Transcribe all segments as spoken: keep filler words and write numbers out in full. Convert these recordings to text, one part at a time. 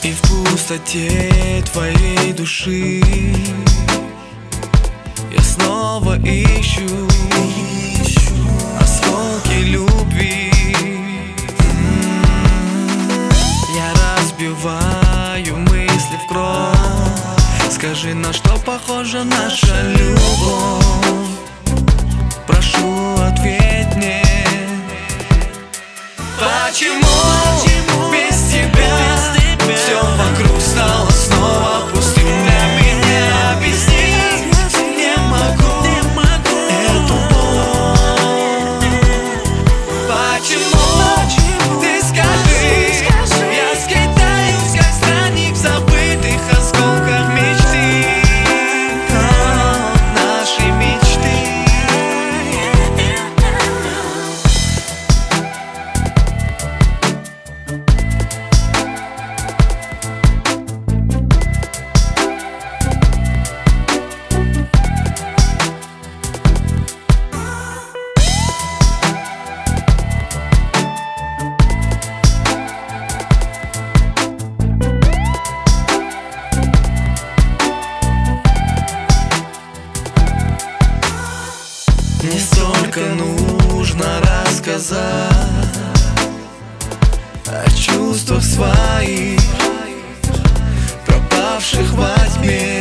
И в пустоте твоей души я снова ищу осколки любви. Я разбиваю мысли в кровь. Скажи, на что похожа наша любовь? Прошу, ответь мне. Почему без тебя все вокруг стало снова пустым для меня? Объяснить не могу эту боль. Почему? Ты скажи. Я скитаюсь, как странник в забытых осколках мечты. Нашей мечты. Мне столько нужно рассказать о чувствах своих, пропавших во тьме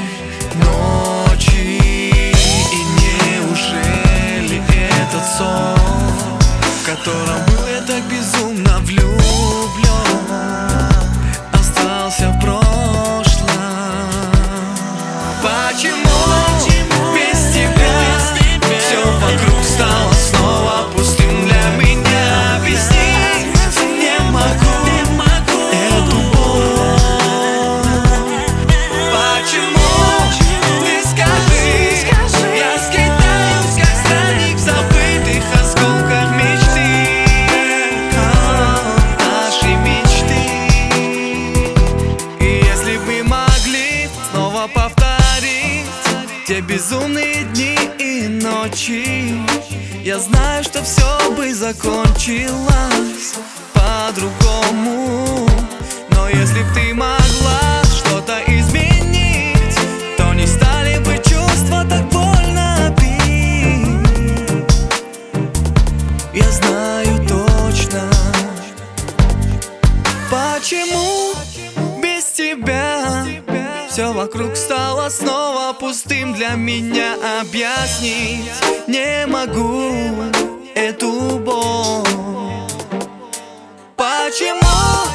ночи. И неужели этот сон, в котором был я так безумно влюблен, остался в прошлом? Почему? Без тебя все вокруг стало снова пустым для меня. Объяснить не могу эту боль. Почему? Ты скажи. Я скитаюсь, как странник в забытых осколках мечты. Нашей мечты. И если бы могли снова повторить те безумные дни и ночи, я знаю, что все бы закончилось по-другому. Но если б ты могла что-то изменить, то не стали бы чувства так больно бить. Я знаю точно. Почему без тебя все вокруг стало снова пустым для меня? Объяснить не могу эту боль. Почему?